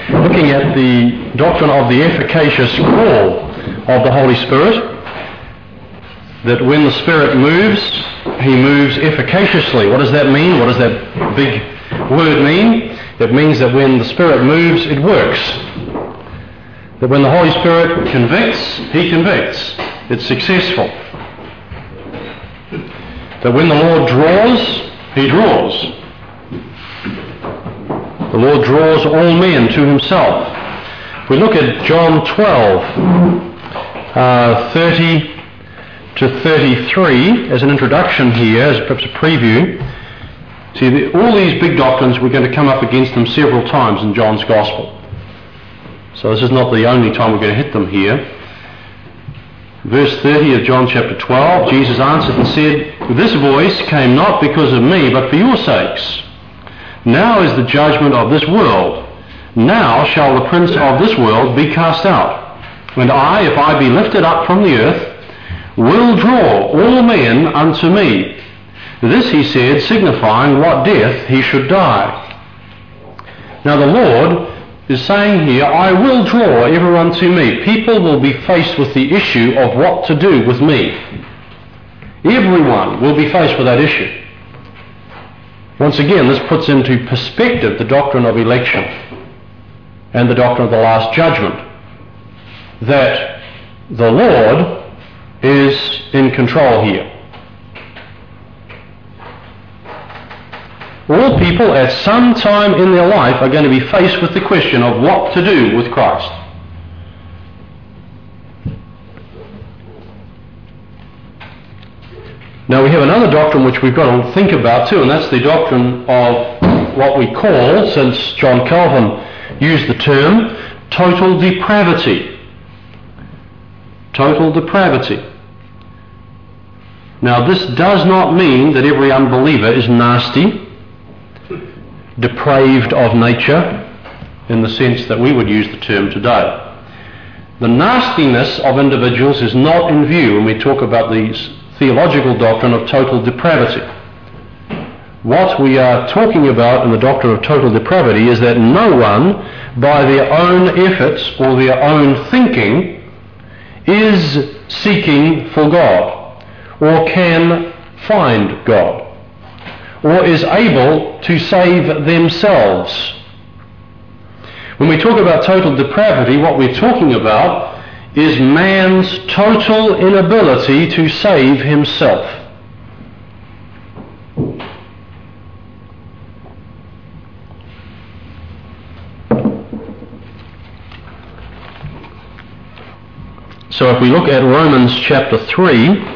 looking at the doctrine of the efficacious call of the Holy Spirit, that when the Spirit moves, he moves efficaciously. What does that mean? What does that big word mean? It means that when the Spirit moves, it works. That when the Holy Spirit convicts, he convicts. It's successful. That when the Lord draws, he draws. The Lord draws all men to himself. If we look at John 12, 30 to 33, as an introduction here, as perhaps a preview, see, all these big doctrines, we're going to come up against them several times in John's Gospel. So this is not the only time we're going to hit them here. Verse 30 of John chapter 12, Jesus answered and said, "This voice came not because of me, but for your sakes. Now is the judgment of this world. Now shall the prince of this world be cast out. And I, if I be lifted up from the earth, will draw all men unto me." This he said, signifying what death he should die. Now the Lord is saying here, I will draw everyone to me. People will be faced with the issue of what to do with me. Everyone will be faced with that issue. Once again, this puts into perspective the doctrine of election and the doctrine of the last judgment, that the Lord is in control here. All people at some time in their life are going to be faced with the question of what to do with Christ. Now we have another doctrine which we've got to think about too, and that's the doctrine of what we call, since John Calvin used the term, total depravity. Total depravity. Now this does not mean that every unbeliever is nasty, depraved of nature, in the sense that we would use the term today. The nastiness of individuals is not in view when we talk about the theological doctrine of total depravity. What we are talking about in the doctrine of total depravity is that no one, by their own efforts or their own thinking, is seeking for God, or can find God, or is able to save themselves. When we talk about total depravity, what we're talking about is man's total inability to save himself. So if we look at Romans chapter 3,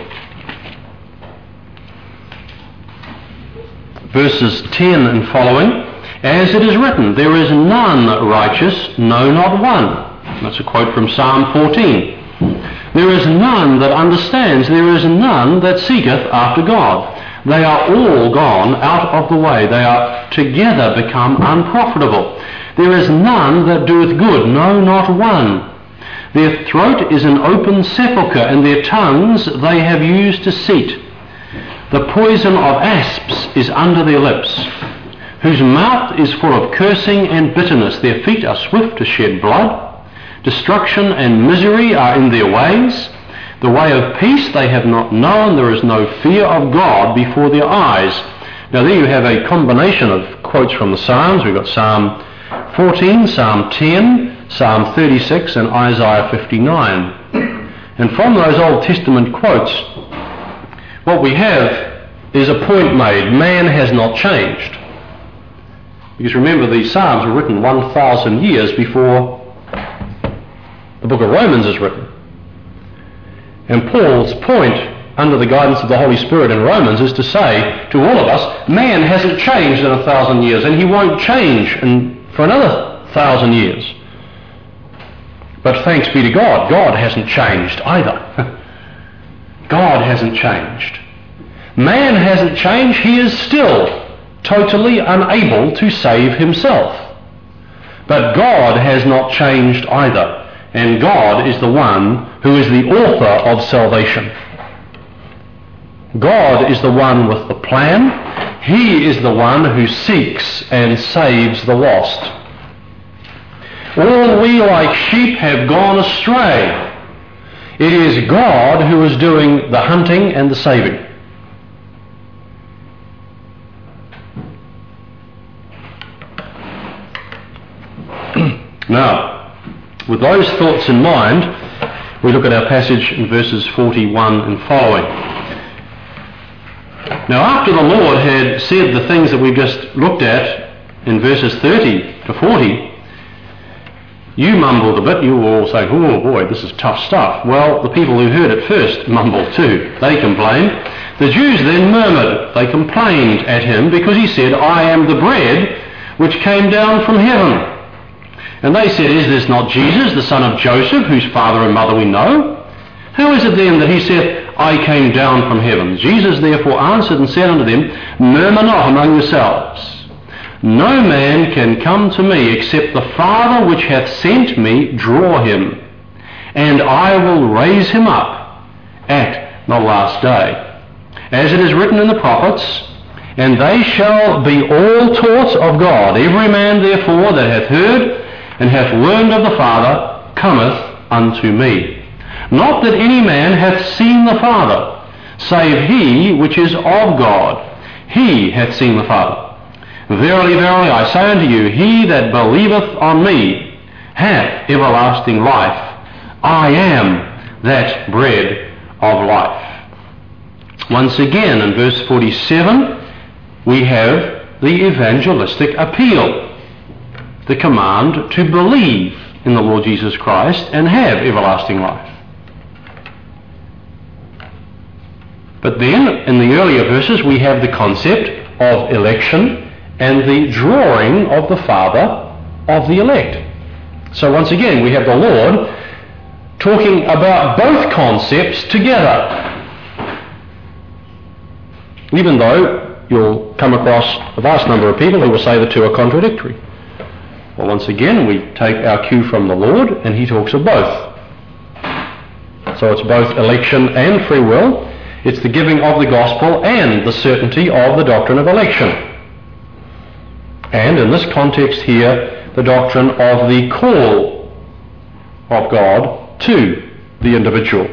verses 10 and following, as it is written, there is none righteous, no, not one. That's a quote from Psalm 14. There is none that understands, there is none that seeketh after God. They are all gone out of the way. They are together become unprofitable. There is none that doeth good, no, not one. Their throat is an open sepulchre, and their tongues they have used deceit. The poison of asps is under their lips, whose mouth is full of cursing and bitterness. Their feet are swift to shed blood. Destruction and misery are in their ways. The way of peace they have not known. There is no fear of God before their eyes. Now there you have a combination of quotes from the Psalms. We've got Psalm 14, Psalm 10, Psalm 36, and Isaiah 59. And from those Old Testament quotes, what we have is a point made. Man has not changed. Because remember, these Psalms were written 1,000 years before the book of Romans is written. And Paul's point, under the guidance of the Holy Spirit in Romans, is to say to all of us, man hasn't changed in 1,000 years, and he won't change for another 1,000 years. But thanks be to God, God hasn't changed either. God hasn't changed. Man hasn't changed. He is still totally unable to save himself. But God has not changed either. And God is the one who is the author of salvation. God is the one with the plan. He is the one who seeks and saves the lost. All we like sheep have gone astray. It is God who is doing the hunting and the saving. Now, with those thoughts in mind, we look at our passage in verses 41 and following. Now, after the Lord had said the things that we've just looked at in verses 30 to 40, you mumbled a bit. You were all saying, oh boy, this is tough stuff. Well, the people who heard it first mumbled too. They complained. The Jews then murmured. They complained at him because he said, I am the bread which came down from heaven. And they said, is this not Jesus, the son of Joseph, whose father and mother we know? How is it then that he said, I came down from heaven? Jesus therefore answered and said unto them, murmur not among yourselves. No man can come to me except the Father which hath sent me draw him, and I will raise him up at the last day. As it is written in the prophets, and they shall be all taught of God. Every man therefore that hath heard and hath learned of the Father cometh unto me. Not that any man hath seen the Father, save he which is of God. He hath seen the Father. Verily, verily, I say unto you, he that believeth on me hath everlasting life. I am that bread of life. Once again, in verse 47, we have the evangelistic appeal. The command to believe in the Lord Jesus Christ and have everlasting life. But then, in the earlier verses, we have the concept of election and the drawing of the Father of the elect. So once again, we have the Lord talking about both concepts together. Even though you'll come across a vast number of people who will say the two are contradictory. Well, once again, we take our cue from the Lord, and he talks of both. So it's both election and free will. It's the giving of the gospel and the certainty of the doctrine of election. And in this context here, the doctrine of the call of God to the individual.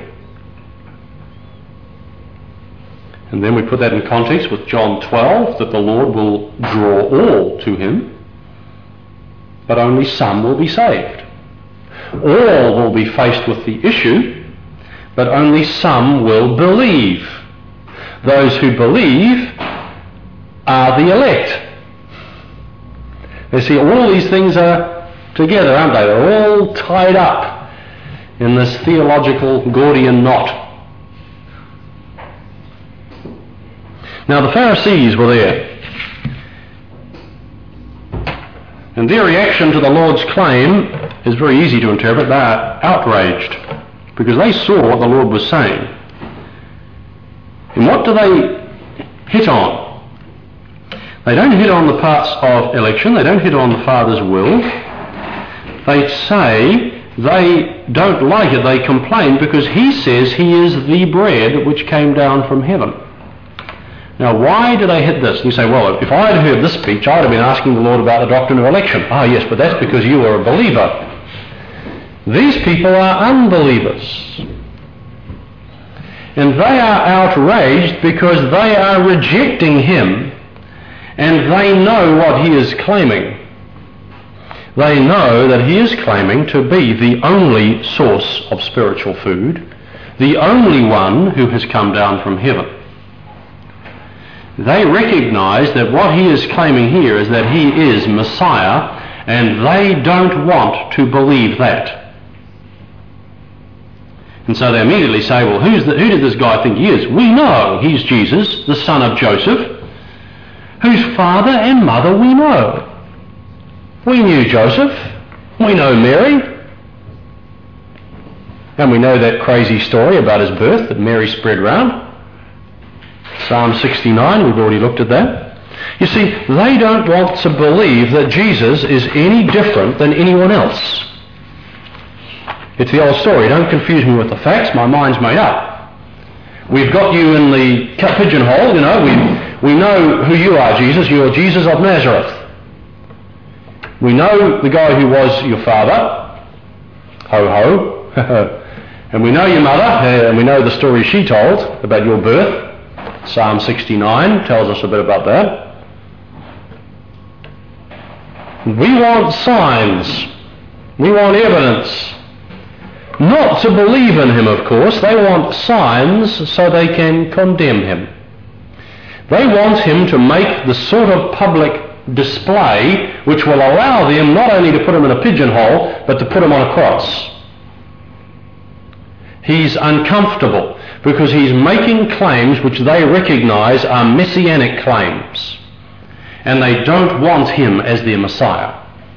And then we put that in context with John 12, that the Lord will draw all to him, but only some will be saved. All will be faced with the issue, but only some will believe. Those who believe are the elect. You see, all these things are together, aren't they? They're all tied up in this theological Gordian knot. Now, the Pharisees were there. And their reaction to the Lord's claim is very easy to interpret. They are outraged because they saw what the Lord was saying. And what do they hit on? They don't hit on the parts of election. They don't hit on the Father's will. They say they don't like it. They complain because he says he is the bread which came down from heaven. Now, why do they hit this? And you say, well, if I had heard this speech, I would have been asking the Lord about the doctrine of election. Ah, yes, but that's because you are a believer. These people are unbelievers. And they are outraged because they are rejecting him, and they know what he is claiming. They know that he is claiming to be the only source of spiritual food, the only one who has come down from heaven. They recognize that what he is claiming here is that he is Messiah, and they don't want to believe that. And so they immediately say, well, who did this guy think he is? We know he's Jesus, the son of Joseph, whose father and mother we know. We knew Joseph. We know Mary. And we know that crazy story about his birth that Mary spread round. Psalm 69, we've already looked at that. You see, they don't want to believe that Jesus is any different than anyone else. It's the old story. Don't confuse me with the facts. My mind's made up. We've got you in the pigeonhole, you know. We know who you are, Jesus. You are Jesus of Nazareth. We know the guy who was your father, ho-ho, and we know your mother, and we know the story she told about your birth. Psalm 69 tells us a bit about that. We want signs. We want evidence. Not to believe in him, of course. They want signs so they can condemn him. They want him to make the sort of public display which will allow them not only to put him in a pigeonhole, but to put him on a cross. He's uncomfortable because he's making claims which they recognize are messianic claims. And they don't want him as their Messiah.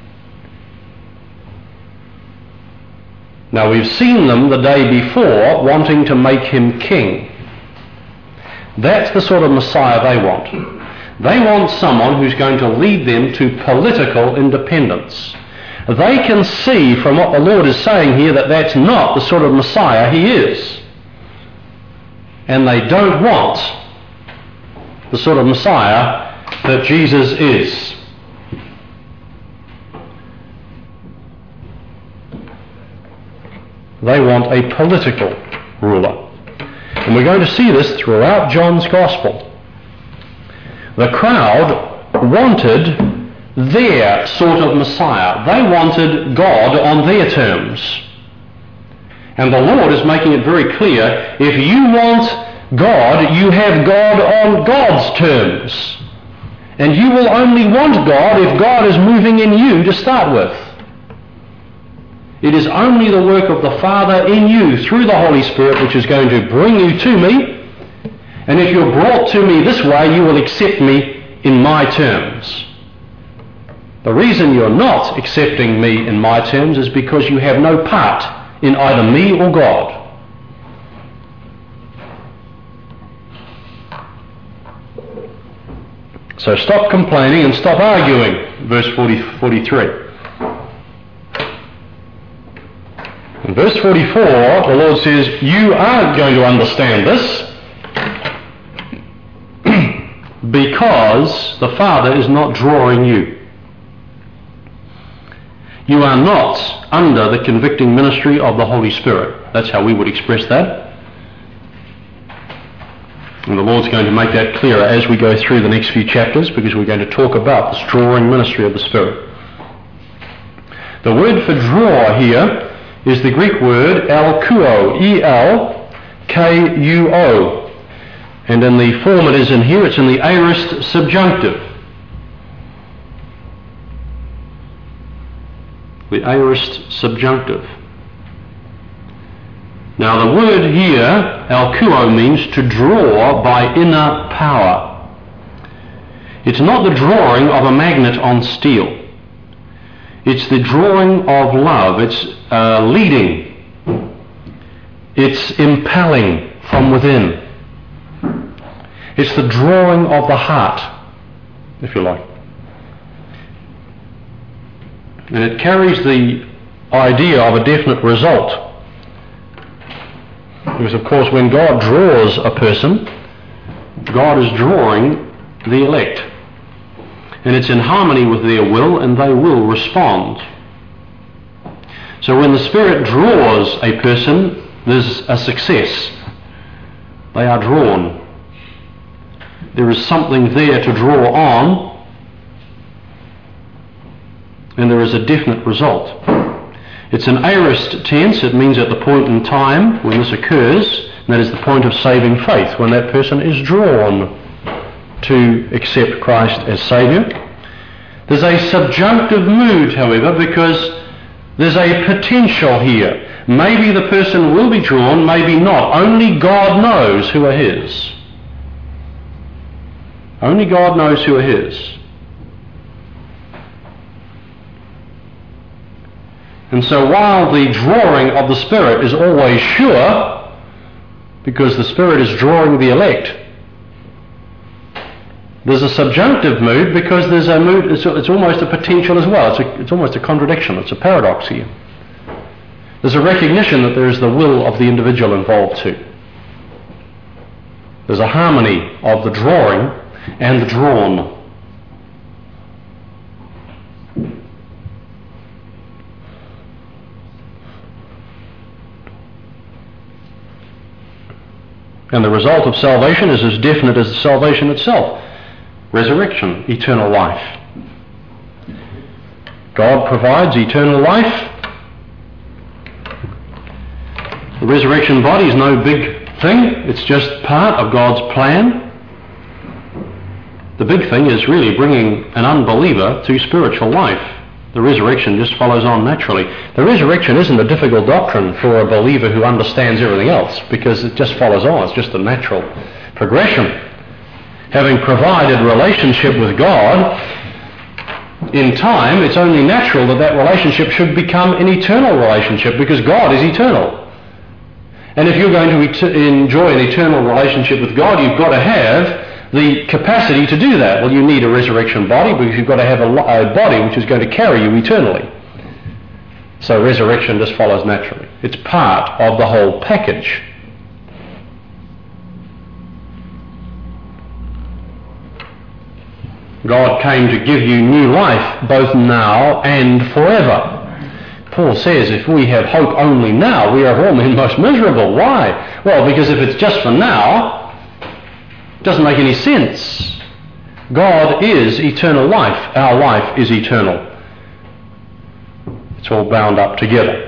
Now, we've seen them the day before wanting to make him king. That's the sort of Messiah they want. They want someone who's going to lead them to political independence. They can see from what the Lord is saying here that that's not the sort of Messiah he is. And they don't want the sort of Messiah that Jesus is. They want a political ruler. And we're going to see this throughout John's Gospel. The crowd wanted their sort of Messiah. They wanted God on their terms. And the Lord is making it very clear, if you want God, you have God on God's terms. And you will only want God if God is moving in you to start with. It is only the work of the Father in you through the Holy Spirit which is going to bring you to me. And if you're brought to me this way, you will accept me in my terms. The reason you're not accepting me in my terms is because you have no part in either me or God. So stop complaining and stop arguing, verse 43. In verse 44, the Lord says, you aren't going to understand this because the Father is not drawing you. You are not under the convicting ministry of the Holy Spirit. That's how we would express that. And the Lord's going to make that clearer as we go through the next few chapters, because we're going to talk about this drawing ministry of the Spirit. The word for draw here is the Greek word elkuo, E-L-K-U-O. And in the form it is in here, it's in the aorist subjunctive. The aorist subjunctive. Now the word here, elkuo, means to draw by inner power. It's not the drawing of a magnet on steel. It's the drawing of love. It's leading. It's impelling from within. It's the drawing of the heart, if you like. And it carries the idea of a definite result. Because, of course, when God draws a person, God is drawing the elect. And it's in harmony with their will, and they will respond. So when the Spirit draws a person, there's a success. They are drawn. There is something there to draw on, and there is a definite result. It's an aorist tense. It means at the point in time when this occurs, and that is the point of saving faith, when that person is drawn to accept Christ as Saviour. There's a subjunctive mood, however, because there's a potential here. Maybe the person will be drawn, maybe not. Only God knows who are his. Only God knows who are his. And so while the drawing of the Spirit is always sure, because the Spirit is drawing the elect, there's a subjunctive mood because there's a mood, it's almost a potential as well. It's almost a contradiction. It's a paradox here. There's a recognition that there is the will of the individual involved too. There's a harmony of the drawing and the drawn. And the result of salvation is as definite as the salvation itself. Resurrection, eternal life. God provides eternal life. The resurrection body is no big thing. It's just part of God's plan. The big thing is really bringing an unbeliever to spiritual life. The resurrection just follows on naturally. The resurrection isn't a difficult doctrine for a believer who understands everything else, because it just follows on. It's just a natural progression. Having provided relationship with God, in time, it's only natural that that relationship should become an eternal relationship, because God is eternal. And if you're going to enjoy an eternal relationship with God, you've got to have the capacity to do that. Well, you need a resurrection body, because you've got to have a body which is going to carry you eternally. So resurrection just follows naturally. It's part of the whole package. God came to give you new life, both now and forever. Paul says if we have hope only now, we are of all men most miserable. Why? Well, because if it's just for now, it doesn't make any sense. God is eternal life. Our life is eternal. It's all bound up together.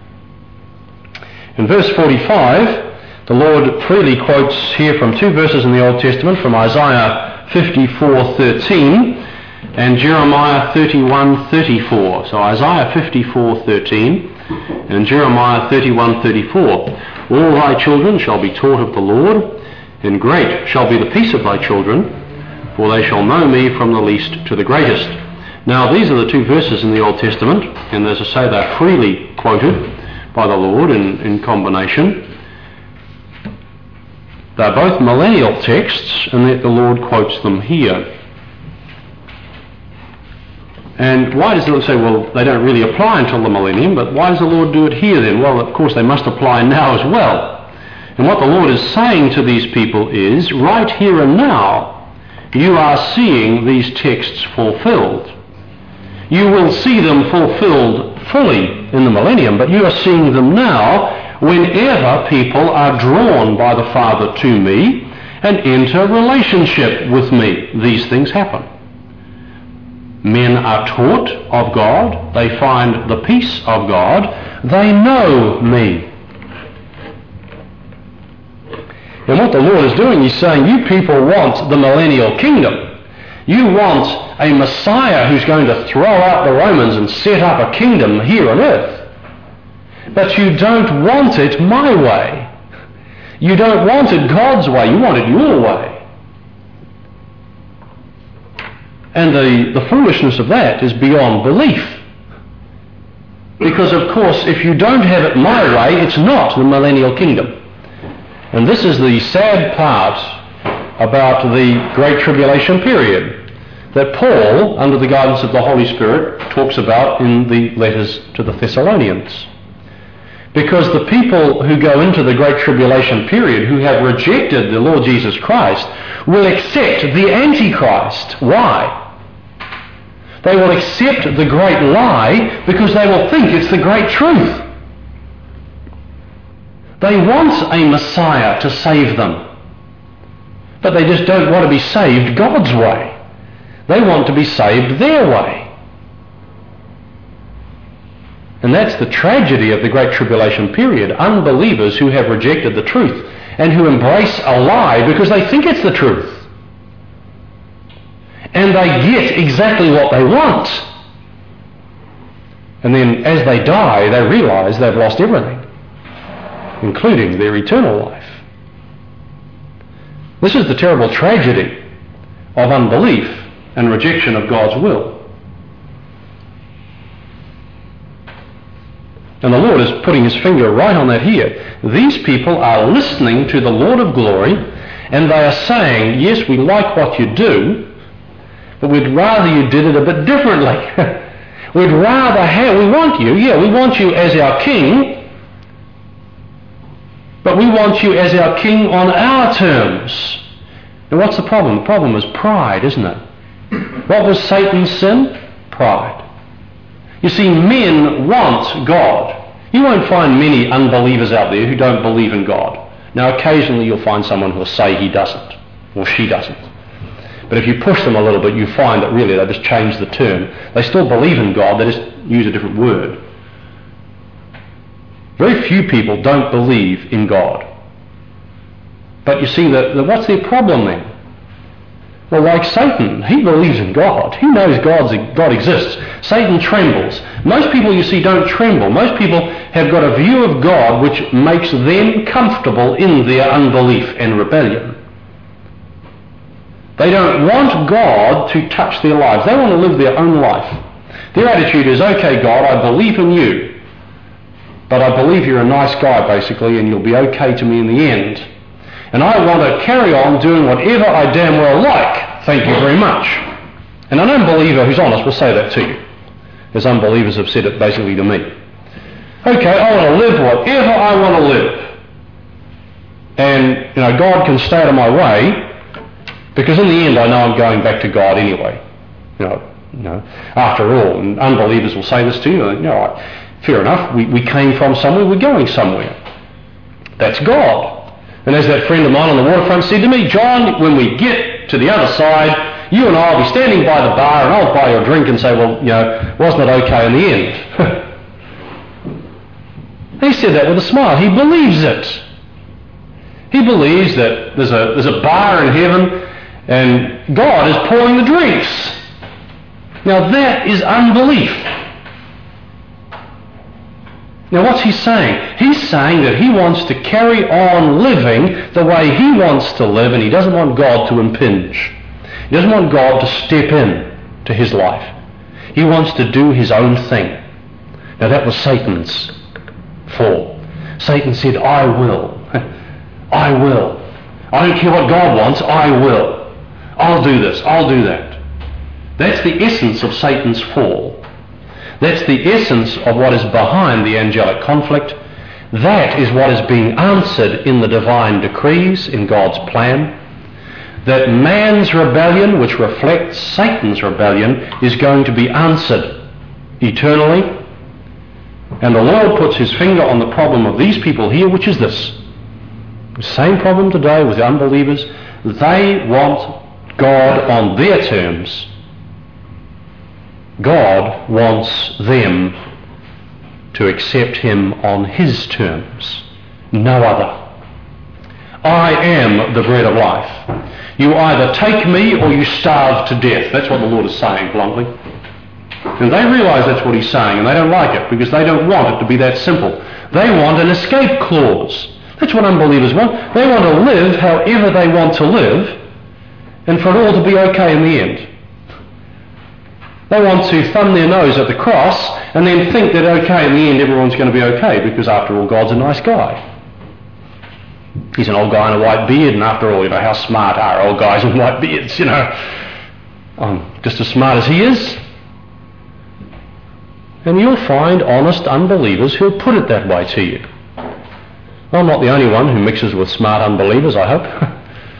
In verse 45, the Lord freely quotes here from two verses in the Old Testament, from Isaiah 54:13 and Jeremiah 31:34. So Isaiah 54:13 and Jeremiah 31:34. All thy children shall be taught of the Lord, and great shall be the peace of thy children, for they shall know me from the least to the greatest. Now these are the two verses in the Old Testament, and as I say, they're freely quoted by the Lord in combination. They're both millennial texts, and yet the Lord quotes them here. And why does the Lord say, well, they don't really apply until the millennium, but why does the Lord do it here then? Well, of course, they must apply now as well. And what the Lord is saying to these people is, right here and now, you are seeing these texts fulfilled. You will see them fulfilled fully in the millennium, but you are seeing them now whenever people are drawn by the Father to me and enter relationship with me. These things happen. Men are taught of God. They find the peace of God. They know me. And what the Lord is doing, He's saying, you people want the millennial kingdom. You want a Messiah who's going to throw out the Romans and set up a kingdom here on earth. But you don't want it my way. You don't want it God's way. You want it your way. And the foolishness of that is beyond belief. Because, of course, if you don't have it my way, it's not the millennial kingdom. And this is the sad part about the Great Tribulation period that Paul, under the guidance of the Holy Spirit, talks about in the letters to the Thessalonians. Because the people who go into the Great Tribulation period, who have rejected the Lord Jesus Christ, will accept the Antichrist. Why? They will accept the great lie because they will think it's the great truth. They want a Messiah to save them. But they just don't want to be saved God's way. They want to be saved their way. And that's the tragedy of the Great Tribulation period. Unbelievers who have rejected the truth and who embrace a lie because they think it's the truth. And they get exactly what they want. And then as they die, they realize they've lost everything, including their eternal life. This is the terrible tragedy of unbelief and rejection of God's will. And the Lord is putting His finger right on that here. These people are listening to the Lord of glory, and they are saying, yes, we like what you do, but we'd rather you did it a bit differently. We'd rather have, we want you as our king, but we want you as our king on our terms. Now what's the problem? The problem is pride, isn't it? What was Satan's sin? Pride. You see, men want God. You won't find many unbelievers out there who don't believe in God. Now occasionally you'll find someone who'll say he doesn't, or she doesn't. But if you push them a little bit, you find that really they just change the term. They still believe in God, they just use a different word. Very few people don't believe in God. But you see, what's their problem then? Well, like Satan, he believes in God. He knows God exists. Satan trembles. Most people, you see, don't tremble. Most people have got a view of God which makes them comfortable in their unbelief and rebellion. They don't want God to touch their lives. They want to live their own life. Their attitude is, okay, God, I believe in you, but I believe you're a nice guy, basically, and you'll be okay to me in the end. And I want to carry on doing whatever I damn well like. Thank you very much. And an unbeliever who's honest will say that to you, as unbelievers have said it basically to me. Okay, I want to live whatever I want to live. And, God can stay out of my way, because in the end I know I'm going back to God anyway. After all, and unbelievers will say this to you, fair enough, we came from somewhere, we're going somewhere. That's God. And as that friend of mine on the waterfront said to me, John, when we get to the other side, you and I will be standing by the bar and I'll buy you a drink and say, well, wasn't it okay in the end? He said that with a smile. He believes it. He believes that there's a bar in heaven and God is pouring the drinks. Now that is unbelief. Now what's he saying? He's saying that he wants to carry on living the way he wants to live, and he doesn't want God to impinge. He doesn't want God to step in to his life. He wants to do his own thing. Now that was Satan's fall. Satan said, I will. I will. I don't care what God wants, I will. I'll do this, I'll do that. That's the essence of Satan's fall. That's the essence of what is behind the angelic conflict. That is what is being answered in the divine decrees, in God's plan. That man's rebellion, which reflects Satan's rebellion, is going to be answered eternally. And the Lord puts his finger on the problem of these people here, which is this. The same problem today with the unbelievers. They want God on their terms. God wants them to accept him on his terms, no other. I am the bread of life. You either take me or you starve to death. That's what the Lord is saying bluntly. And they realise that's what he's saying, and they don't like it because they don't want it to be that simple. They want an escape clause. That's what unbelievers want. They want to live however they want to live, and for it all to be okay in the end. They want to thumb their nose at the cross and then think that okay, in the end everyone's going to be okay because after all God's a nice guy. He's an old guy in a white beard, and after all, how smart are old guys with white beards, I'm just as smart as he is. And you'll find honest unbelievers who'll put it that way to you. I'm not the only one who mixes with smart unbelievers, I hope.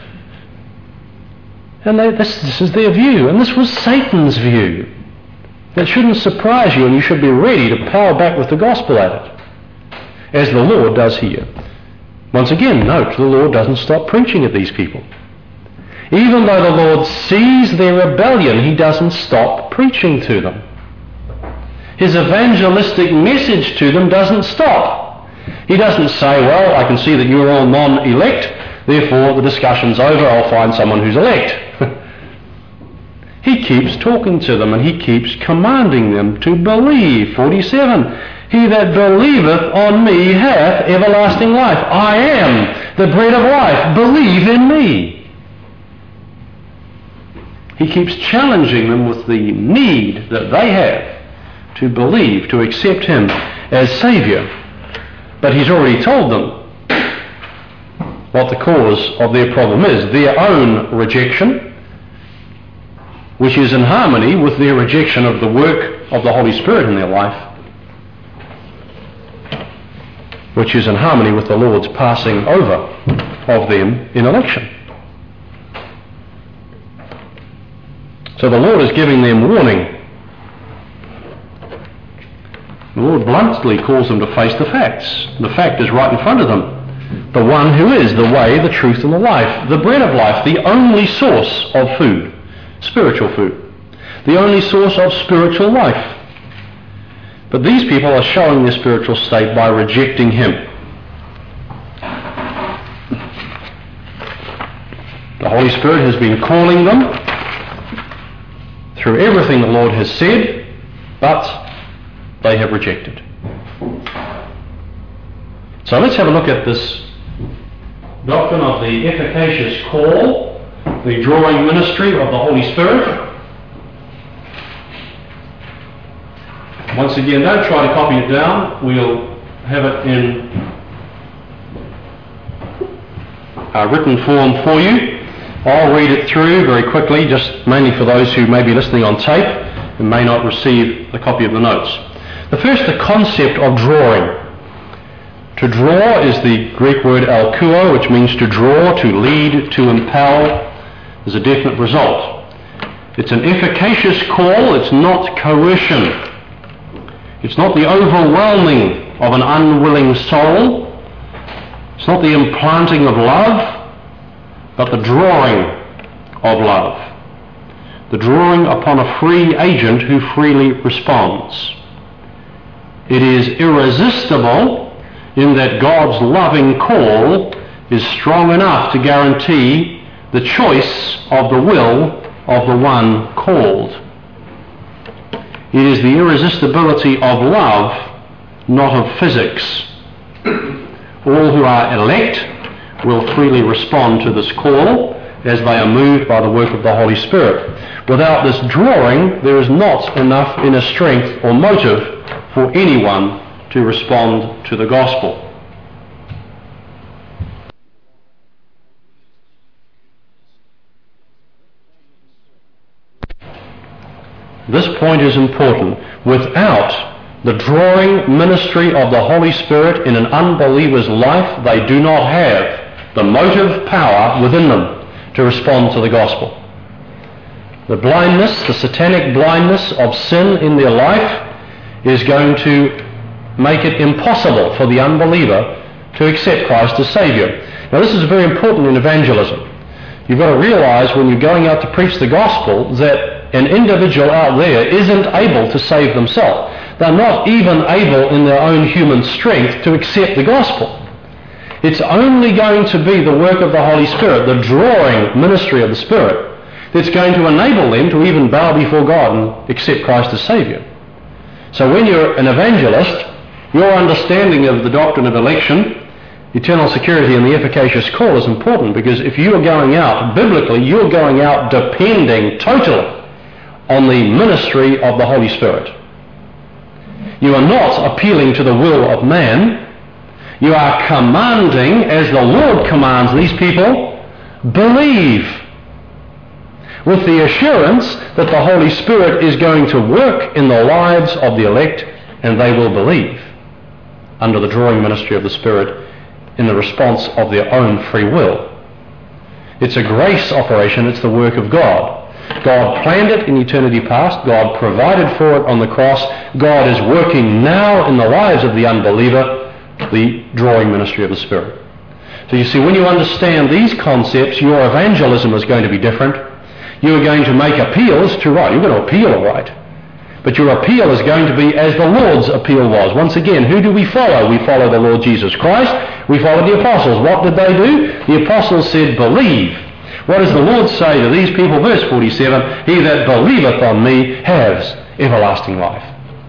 And this is their view, and this was Satan's view. That shouldn't surprise you, and you should be ready to power back with the gospel at it, as the Lord does here. Once again, note, the Lord doesn't stop preaching at these people. Even though the Lord sees their rebellion, he doesn't stop preaching to them. His evangelistic message to them doesn't stop. He doesn't say, well, I can see that you're all non-elect, therefore the discussion's over, I'll find someone who's elect. He keeps talking to them and he keeps commanding them to believe. 47, he that believeth on me hath everlasting life. I am the bread of life. Believe in me. He keeps challenging them with the need that they have to believe, to accept him as Saviour. But he's already told them what the cause of their problem is, their own rejection, which is in harmony with their rejection of the work of the Holy Spirit in their life, which is in harmony with the Lord's passing over of them in election. So the Lord is giving them warning. The Lord bluntly calls them to face the facts. The fact is right in front of them. the one who is the way, the truth, and the life, the bread of life, the only source of food, spiritual food, the only source of spiritual life. But these people are showing their spiritual state by rejecting him. The Holy Spirit has been calling them through everything the Lord has said, but they have rejected. So let's have a look at this doctrine of the efficacious call, the drawing ministry of the Holy Spirit. Once again, don't try to copy it down. We'll have it in a written form for you. I'll read it through very quickly, just mainly for those who may be listening on tape and may not receive a copy of the notes. The first, the concept of drawing. To draw is the Greek word alkuo, which means to draw, to lead, to impel. There's a definite result. It's an efficacious call, it's not coercion. It's not the overwhelming of an unwilling soul. It's not the implanting of love, but the drawing of love. The drawing upon a free agent who freely responds. It is irresistible in that God's loving call is strong enough to guarantee the choice of the will of the one called. It is the irresistibility of love, not of physics. All who are elect will freely respond to this call as they are moved by the work of the Holy Spirit. Without this drawing, there is not enough inner strength or motive for anyone to respond to the gospel. This point is important. Without the drawing ministry of the Holy Spirit in an unbeliever's life, they do not have the motive power within them to respond to the gospel. The blindness, the satanic blindness of sin in their life is going to make it impossible for the unbeliever to accept Christ as Saviour. Now this is very important in evangelism. You've got to realize when you're going out to preach the gospel that an individual out there isn't able to save themselves. They're not even able in their own human strength to accept the gospel. It's only going to be the work of the Holy Spirit, the drawing ministry of the Spirit, that's going to enable them to even bow before God and accept Christ as Saviour. So when you're an evangelist, your understanding of the doctrine of election, eternal security and the efficacious call is important, because if you are going out, biblically, you're going out depending totally on the ministry of the Holy Spirit. You are not appealing to the will of man. You are commanding, as the Lord commands these people, believe, with the assurance that the Holy Spirit is going to work in the lives of the elect, and they will believe under the drawing ministry of the Spirit in the response of their own free will. It's a grace operation. It's the work of God. God planned it in eternity past. God provided for it on the cross. God is working now in the lives of the unbeliever, the drawing ministry of the Spirit. So you see, when you understand these concepts, your evangelism is going to be different. You are going to make appeals to right. You're going to appeal all right. But your appeal is going to be as the Lord's appeal was. Once again, who do we follow? We follow the Lord Jesus Christ. We follow the apostles. What did they do? The apostles said, believe. What does the Lord say to these people? Verse 47, he that believeth on me has everlasting life.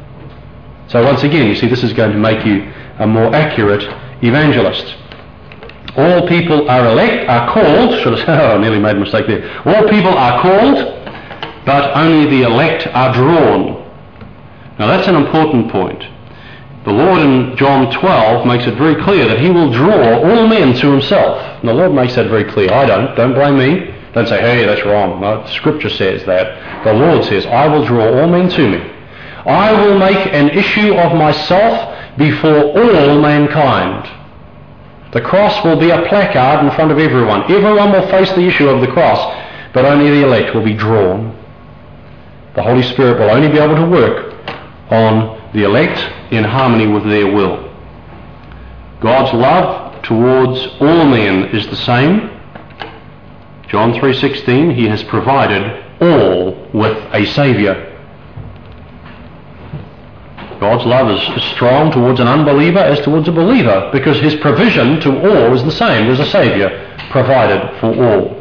So once again, you see, this is going to make you a more accurate evangelist. All people are elect, are called. I nearly made a mistake there. All people are called, but only the elect are drawn. Now that's an important point. The Lord in John 12 makes it very clear that he will draw all men to himself. And the Lord makes that very clear. I don't blame me. Don't say, hey, that's wrong. No, Scripture says that. The Lord says, I will draw all men to me. I will make an issue of myself before all mankind. The cross will be a placard in front of everyone. Everyone will face the issue of the cross, but only the elect will be drawn. The Holy Spirit will only be able to work on the elect in harmony with their will. God's love towards all men is the same. John 3:16, he has provided all with a Saviour. God's love is strong towards an unbeliever as towards a believer, because his provision to all is the same. There's a Saviour provided for all.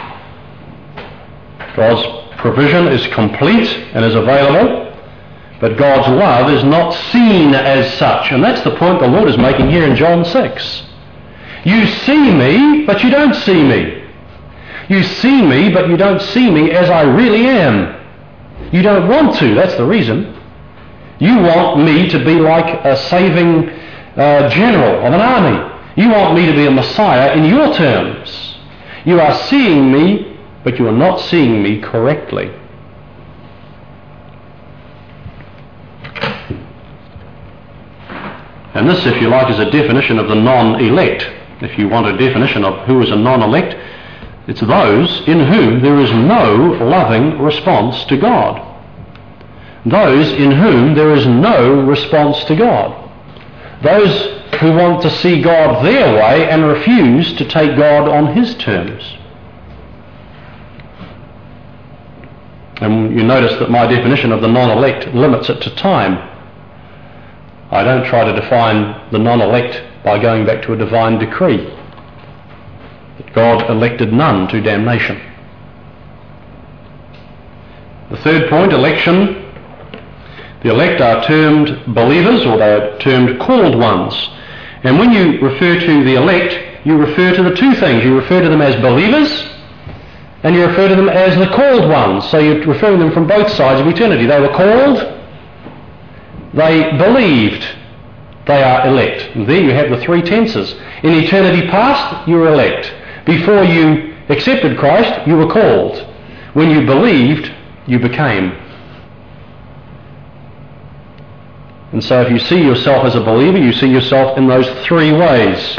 God's provision is complete and is available, but God's love is not seen as such. And that's the point the Lord is making here in John 6. You see me, but you don't see me. You see me, but you don't see me as I really am. You don't want to, that's the reason. You want me to be like a saving general of an army. You want me to be a Messiah in your terms. You are seeing me, but you are not seeing me correctly. And this, if you like, is a definition of the non-elect. If you want a definition of who is a non-elect, it's those in whom there is no loving response to God. Those in whom there is no response to God. Those who want to see God their way and refuse to take God on his terms. And you notice that my definition of the non-elect limits it to time. I don't try to define the non-elect by going back to a divine decree. That God elected none to damnation. The third point, election. The elect are termed believers, or they are termed called ones. And when you refer to the elect, you refer to the two things. You refer to them as believers, and you refer to them as the called ones. So you're referring to them from both sides of eternity. They were called, they believed, they are elect. And there you have the three tenses. In eternity past, you were elect. Before you accepted Christ, you were called. When you believed, you became. And so if you see yourself as a believer, you see yourself in those three ways.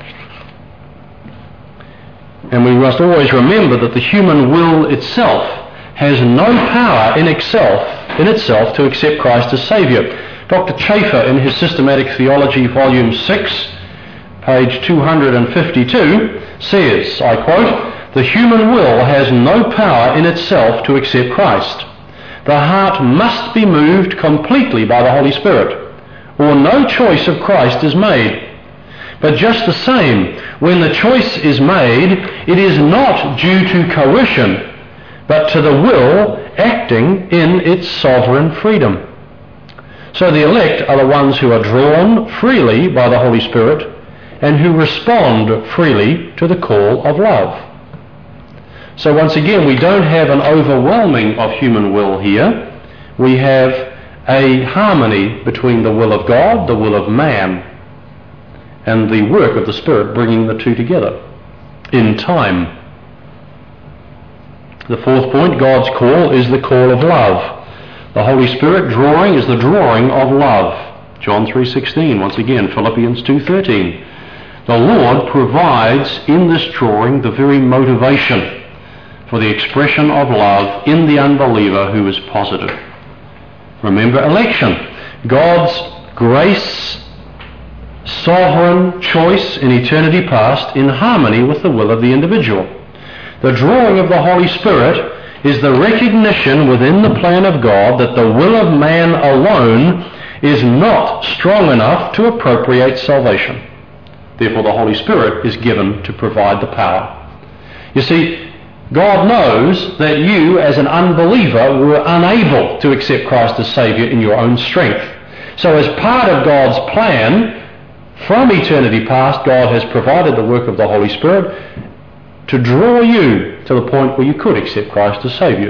And we must always remember that the human will itself has no power in itself to accept Christ as Saviour. Dr. Chafer, in his Systematic Theology, Volume 6, page 252, says, I quote, "The human will has no power in itself to accept Christ. The heart must be moved completely by the Holy Spirit, or no choice of Christ is made. But just the same, when the choice is made, it is not due to coercion, but to the will acting in its sovereign freedom." So the elect are the ones who are drawn freely by the Holy Spirit and who respond freely to the call of love. So once again, we don't have an overwhelming of human will here. We have a harmony between the will of God, the will of man, and the work of the Spirit bringing the two together in time. The fourth point, God's call is the call of love. The Holy Spirit drawing is the drawing of love. John 3:16, once again, Philippians 2:13. The Lord provides in this drawing the very motivation for the expression of love in the unbeliever who is positive. Remember election. God's grace, sovereign choice in eternity past in harmony with the will of the individual. The drawing of the Holy Spirit is the recognition within the plan of God that the will of man alone is not strong enough to appropriate salvation. Therefore the Holy Spirit is given to provide the power. You see, God knows that you as an unbeliever were unable to accept Christ as Saviour in your own strength. So as part of God's plan, from eternity past, God has provided the work of the Holy Spirit to draw you to the point where you could accept Christ as Saviour.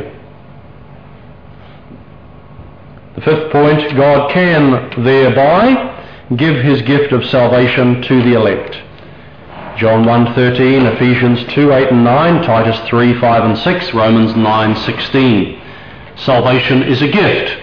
The fifth point, God can thereby give his gift of salvation to the elect. John 1:13, Ephesians 2:8 and 9, Titus 3:5 and 6, Romans 9:16. Salvation is a gift.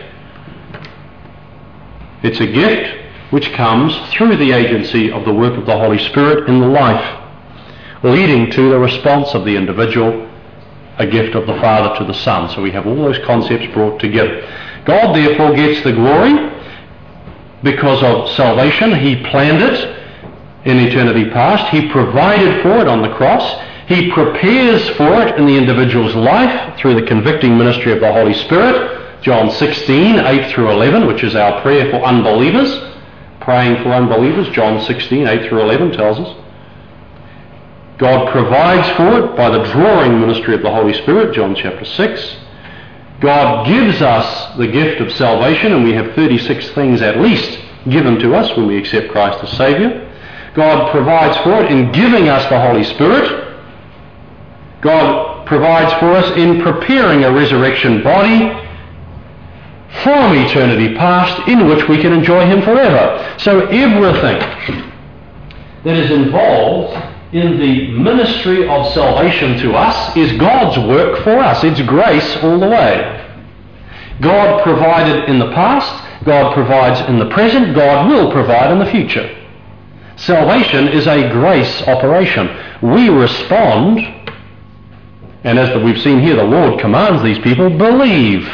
It's a gift which comes through the agency of the work of the Holy Spirit in the life, leading to the response of the individual, a gift of the Father to the Son. So we have all those concepts brought together. God therefore gets the glory because of salvation. He planned it. in eternity past. He provided for it on the cross. He prepares for it in the individual's life through the convicting ministry of the Holy Spirit. John 16, 8 through 11, which is our prayer for unbelievers. Praying for unbelievers, John 16, 8 through 11 tells us. God provides for it by the drawing ministry of the Holy Spirit, John chapter 6. God gives us the gift of salvation, and we have 36 things at least given to us when we accept Christ as Saviour. God provides for it in giving us the Holy Spirit. God provides for us in preparing a resurrection body from eternity past in which we can enjoy Him forever. So everything that is involved in the ministry of salvation to us is God's work for us. It's grace all the way. God provided in the past, God provides in the present, God will provide in the future. Salvation is a grace operation. We respond, and as we've seen here, the Lord commands these people, believe.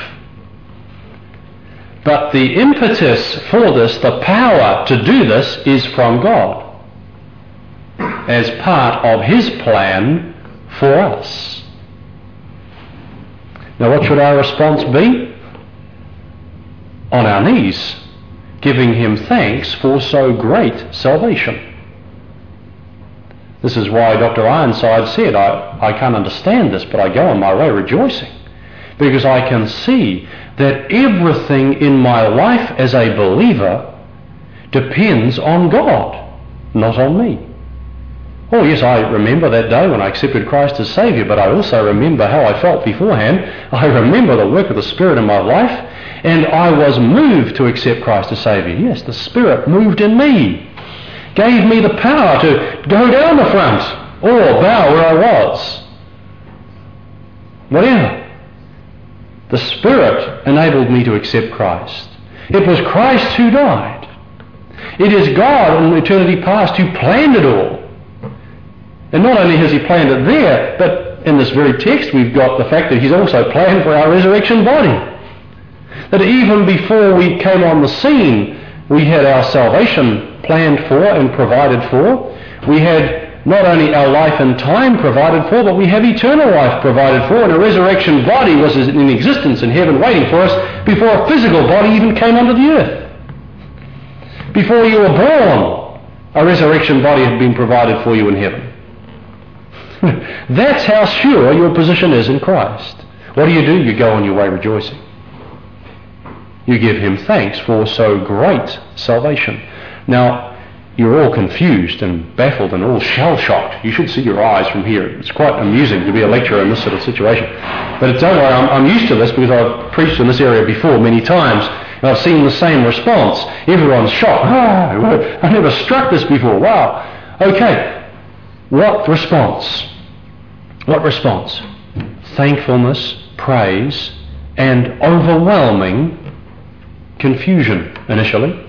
But the impetus for this, the power to do this, is from God as part of His plan for us. Now what should our response be? On our knees, giving Him thanks for so great salvation. This is why Dr. Ironside said, I can't understand this, but I go on my way rejoicing, because I can see that everything in my life as a believer depends on God, not on me. Oh yes, I remember that day when I accepted Christ as Saviour, but I also remember how I felt beforehand. I remember the work of the Spirit in my life, and I was moved to accept Christ as Saviour. Yes, the Spirit moved in me, gave me the power to go down the front or bow where I was. Whatever. The Spirit enabled me to accept Christ. It was Christ who died. It is God in eternity past who planned it all. And not only has He planned it there, but in this very text we've got the fact that He's also planned for our resurrection body. That even before we came on the scene, we had our salvation planned for and provided for. We had not only our life and time provided for, but we have eternal life provided for, and a resurrection body was in existence in heaven waiting for us before a physical body even came onto the earth. Before you were born, a resurrection body had been provided for you in heaven. That's how sure your position is in Christ. What do? You go on your way rejoicing. You give Him thanks for so great salvation. Now, you're all confused and baffled and all shell-shocked. You should see your eyes from here. It's quite amusing to be a lecturer in this sort of situation. But don't worry, I'm used to this because I've preached in this area before many times, and I've seen the same response. Everyone's shocked. I never struck this before. Wow. Okay. What response? What response? Thankfulness, praise, and overwhelming confusion initially.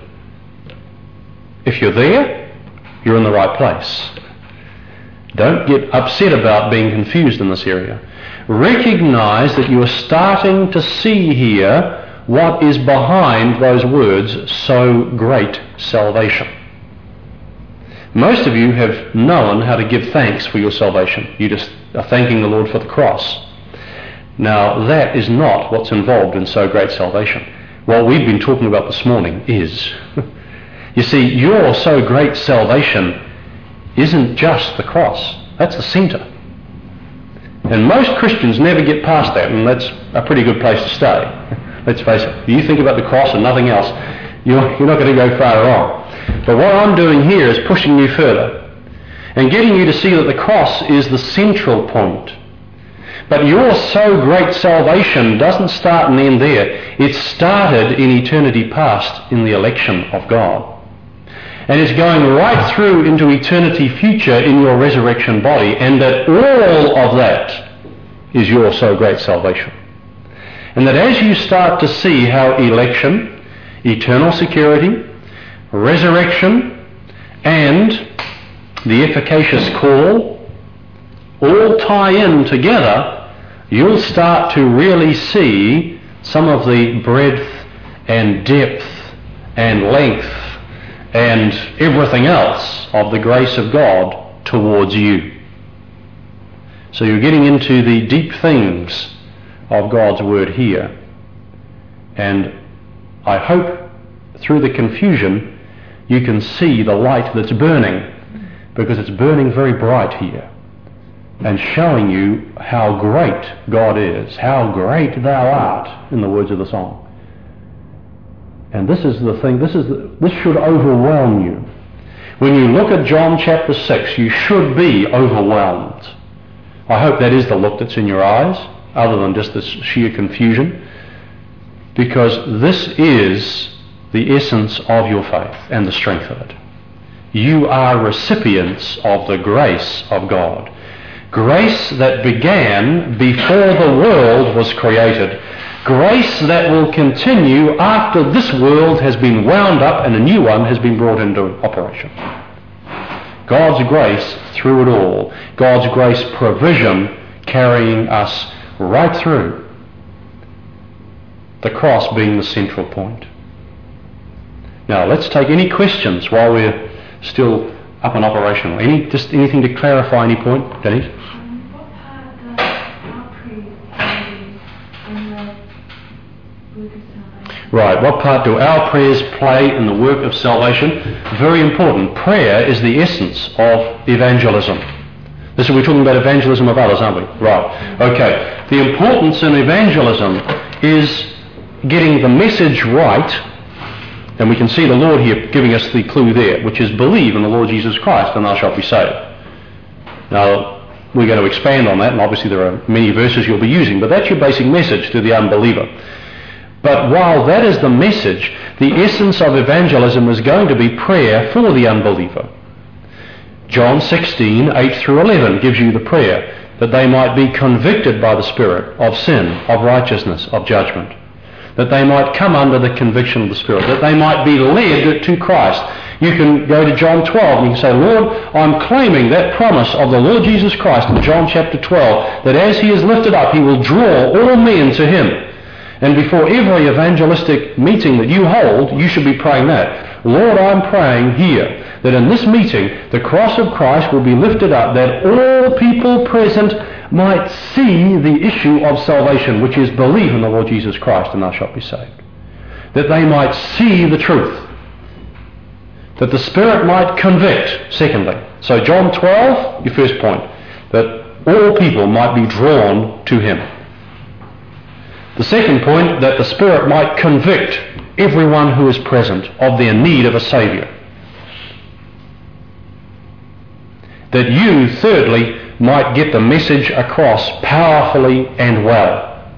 If you're there, you're in the right place. Don't get upset about being confused in this area. Recognize that you are starting to see here what is behind those words, so great salvation. Most of you have known how to give thanks for your salvation. You just are thanking the Lord for the cross. Now, that is not what's involved in so great salvation. What we've been talking about this morning is, you see, your so great salvation isn't just the cross. That's the centre. And most Christians never get past that, and that's a pretty good place to stay. Let's face it. You think about the cross and nothing else, you're not going to go far wrong. But what I'm doing here is pushing you further and getting you to see that the cross is the central point. But your so great salvation doesn't start and end there. It started in eternity past in the election of God. And it's going right through into eternity future in your resurrection body, and that all of that is your so great salvation. And that as you start to see how election, eternal security, resurrection, and the efficacious call all tie in together, you'll start to really see some of the breadth and depth and length and everything else of the grace of God towards you. So you're getting into the deep things of God's word here. And I hope through the confusion you can see the light that's burning, because it's burning very bright here and showing you how great God is, how great thou art, in the words of the song. And this is the thing, this should overwhelm you. When you look at John chapter 6, you should be overwhelmed. I hope that is the look that's in your eyes, other than just this sheer confusion, because this is the essence of your faith and the strength of it. You are recipients of the grace of God. Grace that began before the world was created. Grace that will continue after this world has been wound up and a new one has been brought into operation. God's grace through it all. God's grace provision carrying us right through. The cross being the central point. Now let's take any questions while we're still up and operational. Anything to clarify any point, Denise? What part does our prayer play in the work of salvation? Right, what part do our prayers play in the work of salvation? Very important. Prayer is the essence of evangelism. We're talking about evangelism of others, aren't we? Right. Okay. The importance in evangelism is getting the message right. And we can see the Lord here giving us the clue there, which is believe in the Lord Jesus Christ and thou shalt be saved. Now, we're going to expand on that, and obviously there are many verses you'll be using, but that's your basic message to the unbeliever. But while that is the message, the essence of evangelism is going to be prayer for the unbeliever. John 16, 8 through 11 gives you the prayer that they might be convicted by the Spirit of sin, of righteousness, of judgment. That they might come under the conviction of the Spirit, that they might be led to Christ. You can go to John 12 and you can say, Lord, I'm claiming that promise of the Lord Jesus Christ in John chapter 12, that as he is lifted up, he will draw all men to him. And before every evangelistic meeting that you hold, you should be praying that. Lord, I'm praying here that in this meeting, the cross of Christ will be lifted up, that all people present might see the issue of salvation, which is believe in the Lord Jesus Christ and thou shalt be saved. That they might see the truth. That the Spirit might convict, secondly. So John 12, your first point, that all people might be drawn to him. The second point, that the Spirit might convict everyone who is present of their need of a Saviour. That you, thirdly, might get the message across powerfully and well.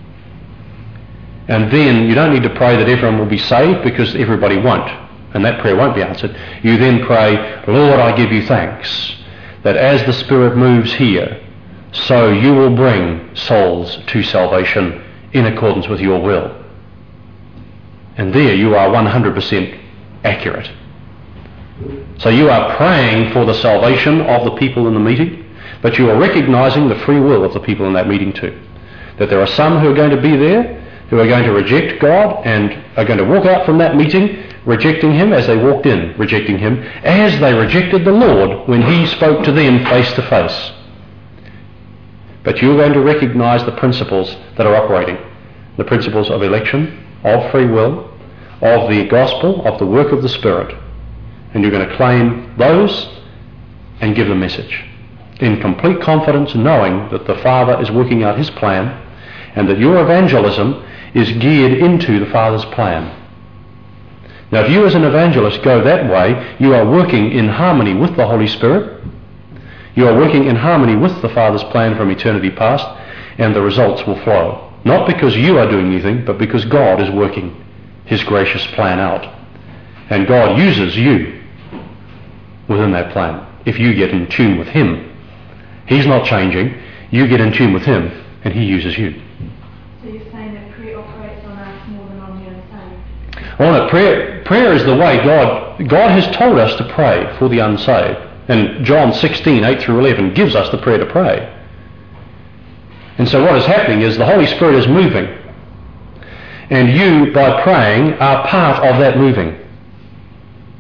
And then you don't need to pray that everyone will be saved, because everybody won't, and that prayer won't be answered. You then pray, Lord, I give you thanks that as the Spirit moves here, so you will bring souls to salvation in accordance with your will. And there you are 100% accurate. So you are praying for the salvation of the people in the meeting, but you are recognizing the free will of the people in that meeting too. That there are some who are going to be there, who are going to reject God and are going to walk out from that meeting rejecting him as they walked in, rejecting him as they rejected the Lord when he spoke to them face to face. But you're going to recognize the principles that are operating. The principles of election, of free will, of the gospel, of the work of the Spirit. And you're going to claim those and give the message. In complete confidence, knowing that the Father is working out his plan and that your evangelism is geared into the Father's plan. Now, if you as an evangelist go that way, you are working in harmony with the Holy Spirit. You are working in harmony with the Father's plan from eternity past, and the results will flow. Not because you are doing anything, but because God is working his gracious plan out. And God uses you within that plan, if you get in tune with him. He's not changing. You get in tune with him, and he uses you. So you're saying that prayer operates on us more than on the unsaved? Oh no, prayer is the way God has told us to pray for the unsaved. And John 16, 8 through 11 gives us the prayer to pray. And so what is happening is the Holy Spirit is moving. And you, by praying, are part of that moving.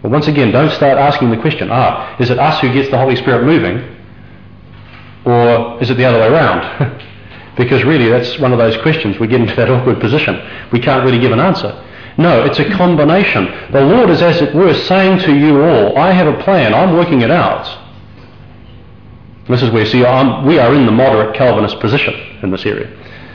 Well, once again, don't start asking the question, is it us who gets the Holy Spirit moving, or is it the other way around? Because really that's one of those questions. We get into that awkward position. We can't really give an answer. No, it's a combination. The Lord is, as it were, saying to you all, I have a plan, I'm working it out. This is where, see, we are in the moderate Calvinist position in this area.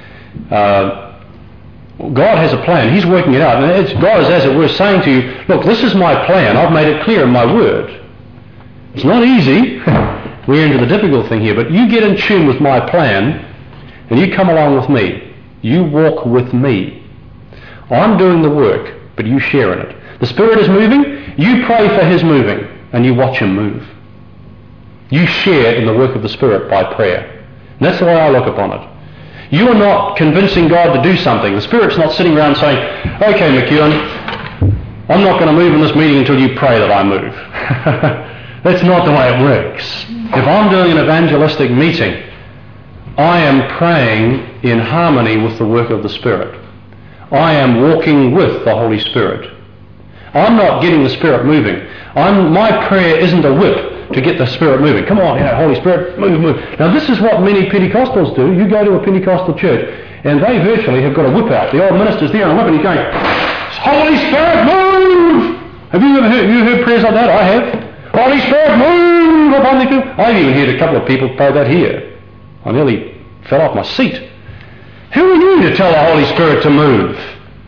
God has a plan, He's working it out. And God is, as it were, saying to you, look, this is my plan, I've made it clear in my word. It's not easy. We're into the difficult thing here, but you get in tune with my plan, and you come along with me. You walk with me. I'm doing the work, but you share in it. The Spirit is moving, you pray for His moving, and you watch Him move. You share in the work of the Spirit by prayer. And that's the way I look upon it. You are not convincing God to do something. The Spirit's not sitting around saying, okay, McEwen, I'm not going to move in this meeting until you pray that I move. That's not the way it works. If I'm doing an evangelistic meeting, I am praying in harmony with the work of the Spirit. I am walking with the Holy Spirit. I'm not getting the Spirit moving. My prayer isn't a whip to get the Spirit moving. Come on, Holy Spirit, move, move. Now this is what many Pentecostals do. You go to a Pentecostal church and they virtually have got a whip out. The old minister's there on a whip and he's going, Holy Spirit, move! Have you ever heard prayers like that? I have. Holy Spirit, move upon these people. I've even heard a couple of people pray that here. I nearly fell off my seat. Who are you to tell the Holy Spirit to move?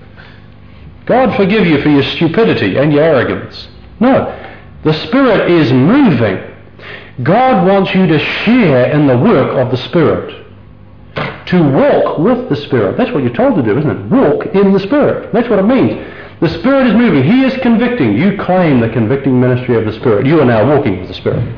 God forgive you for your stupidity and your arrogance. No, the Spirit is moving. God wants you to share in the work of the Spirit. To walk with the Spirit. That's what you're told to do, isn't it? Walk in the Spirit. That's what it means. The Spirit is moving. He is convicting. You claim the convicting ministry of the Spirit. You are now walking with the Spirit.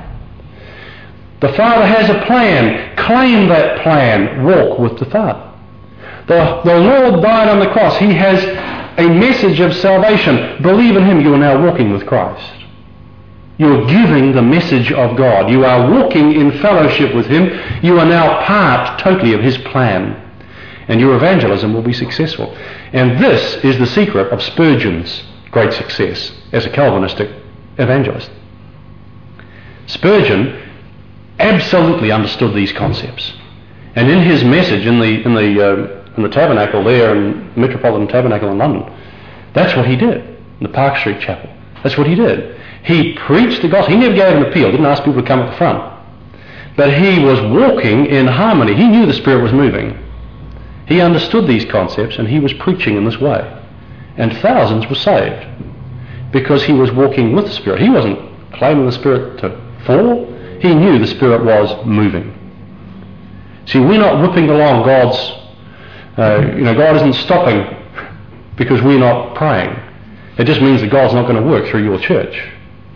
The Father has a plan. Claim that plan. Walk with the Father. The Lord died on the cross. He has a message of salvation. Believe in Him. You are now walking with Christ. You are giving the message of God. You are walking in fellowship with Him. You are now part totally of His plan. And your evangelism will be successful. And this is the secret of Spurgeon's great success as a Calvinistic evangelist. Spurgeon absolutely understood these concepts. And in his message in the tabernacle there, in the Metropolitan Tabernacle in London, that's what he did, in the Park Street Chapel. That's what he did. He preached the gospel. He never gave an appeal, didn't ask people to come up the front. But he was walking in harmony. He knew the Spirit was moving. He understood these concepts and he was preaching in this way. And thousands were saved because he was walking with the Spirit. He wasn't claiming the Spirit to fall. He knew the Spirit was moving. See, we're not whipping along God's... God isn't stopping because we're not praying. It just means that God's not going to work through your church.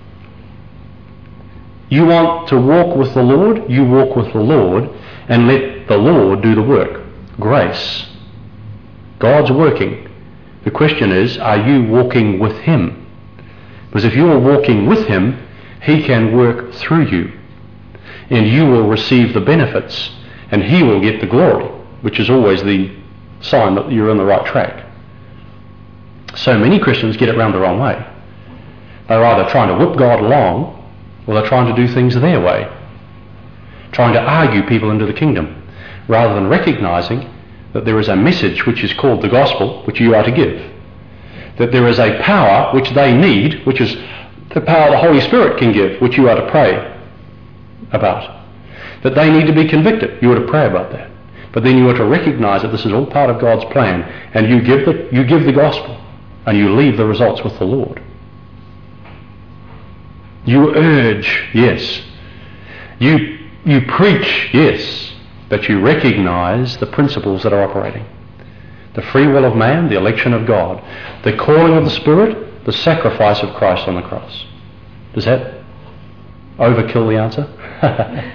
You want to walk with the Lord, you walk with the Lord and let the Lord do the work. Grace. God's working. The question is, are you walking with Him? Because if you're walking with Him, He can work through you. And you will receive the benefits and He will get the glory, which is always the sign that you're on the right track. So many Christians get it round the wrong way. They're either trying to whip God along or they're trying to do things their way, trying to argue people into the kingdom, rather than recognizing that there is a message which is called the gospel, which you are to give. That there is a power which they need, which is the power the Holy Spirit can give, which you are to pray about. That they need to be convicted, you are to pray about that. But then you are to recognize that this is all part of God's plan, and you give the gospel, and you leave the results with the Lord. You urge, yes. You preach, yes. But you recognize the principles that are operating. The free will of man, the election of God, the calling of the Spirit, the sacrifice of Christ on the cross. Does that overkill the answer?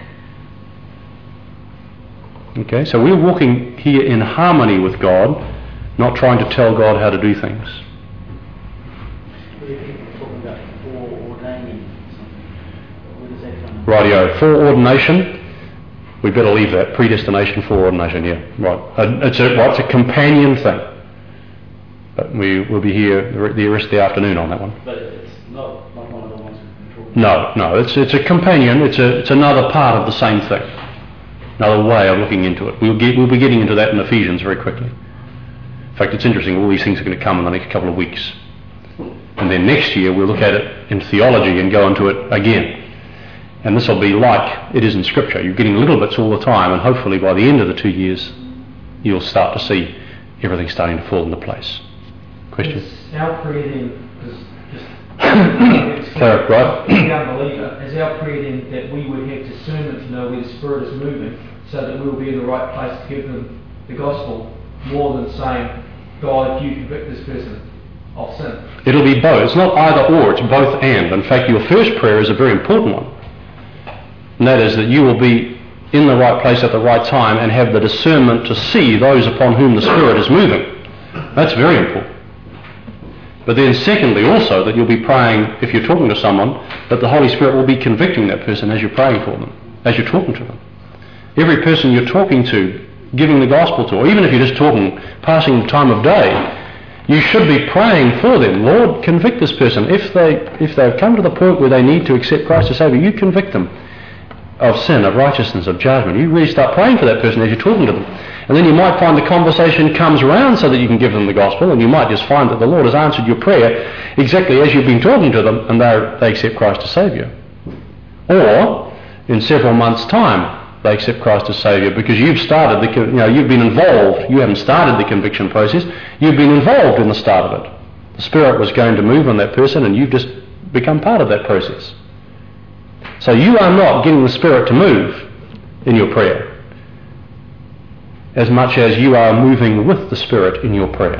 Okay, so we're walking here in harmony with God, not trying to tell God how to do things. Rightio, foreordination. We better leave that. Predestination, foreordination, yeah. Right. It's a companion thing. But we will be here the rest of the afternoon on that one. But it's not one of the ones we control. No, it's a companion. It's another part of the same thing. Another way of looking into it. We'll be getting into that in Ephesians very quickly. In fact, it's interesting. All these things are going to come in the next couple of weeks. And then next year we'll look at it in theology and go into it again. And this will be like it is in Scripture. You're getting little bits all the time, and hopefully by the end of the 2 years you'll start to see everything starting to fall into place. Question? Is our prayer then, Cleric, right? The unbeliever, is our prayer then that we would have discernment to know where the Spirit is moving, so that we'll be in the right place to give them the gospel, more than saying, God, if you convict this person of sin? It'll be both. It's not either or, it's both and. In fact, your first prayer is a very important one. And that is that you will be in the right place at the right time and have the discernment to see those upon whom the Spirit is moving. That's very important. But then secondly also that you'll be praying, if you're talking to someone, that the Holy Spirit will be convicting that person as you're praying for them, as you're talking to them. Every person you're talking to, giving the gospel to, or even if you're just talking, passing the time of day, you should be praying for them. Lord, convict this person. If they've come to the point where they need to accept Christ as Saviour, you convict them of sin, of righteousness, of judgment. You really start praying for that person as you're talking to them. And then you might find the conversation comes around so that you can give them the gospel, and you might just find that the Lord has answered your prayer exactly as you've been talking to them, and they accept Christ as Saviour. Or, in several months' time, they accept Christ as Saviour because you've started you've been involved. You haven't started the conviction process. You've been involved in the start of it. The Spirit was going to move on that person, and you've just become part of that process. So you are not getting the Spirit to move in your prayer as much as you are moving with the Spirit in your prayer.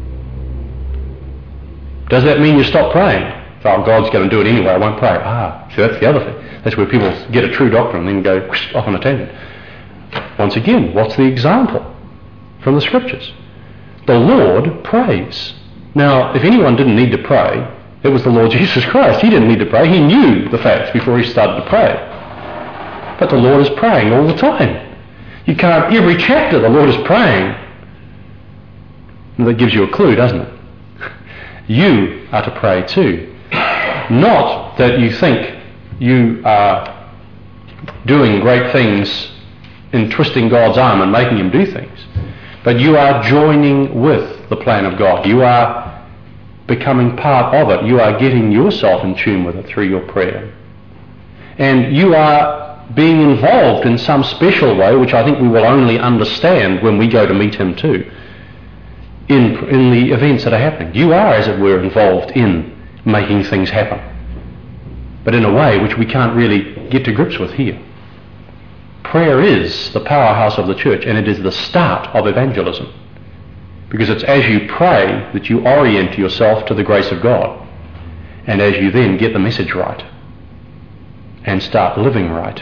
Does that mean you stop praying? Oh, God's going to do it anyway, I won't pray. See, that's the other thing. That's where people get a true doctrine and then go off on a tangent. Once again, what's the example from the Scriptures? The Lord prays. Now, if anyone didn't need to pray, it was the Lord Jesus Christ. He didn't need to pray. He knew the facts before he started to pray. But the Lord is praying all the time. You can't, every chapter the Lord is praying. And that gives you a clue, doesn't it? You are to pray too. Not that you think you are doing great things in twisting God's arm and making him do things. But you are joining with the plan of God. You are becoming part of it. You are getting yourself in tune with it through your prayer. And you are being involved in some special way, which I think we will only understand when we go to meet him too, in the events that are happening. You are, as it were, involved in making things happen, but in a way which we can't really get to grips with here. Prayer is the powerhouse of the church, and it is the start of evangelism, because it's as you pray that you orient yourself to the grace of God, and as you then get the message right and start living right.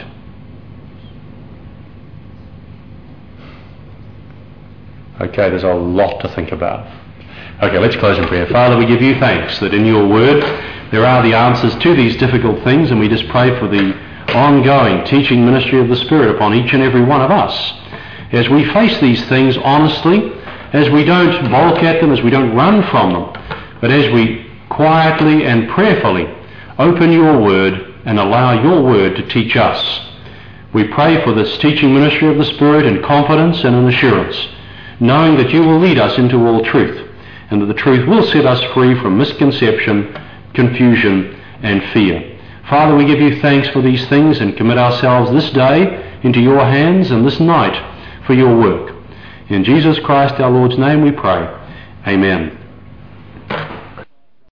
Okay, there's a lot to think about. Okay, let's close in prayer. Father, we give you thanks that in your word there are the answers to these difficult things, and we just pray for the ongoing teaching ministry of the Spirit upon each and every one of us as we face these things honestly, as we don't balk at them, as we don't run from them, but as we quietly and prayerfully open your word and allow your word to teach us. We pray for this teaching ministry of the Spirit in confidence and in assurance, knowing that you will lead us into all truth, and that the truth will set us free from misconception, confusion, and fear. Father, we give you thanks for these things and commit ourselves this day into your hands and this night for your work. In Jesus Christ our Lord's name we pray. Amen.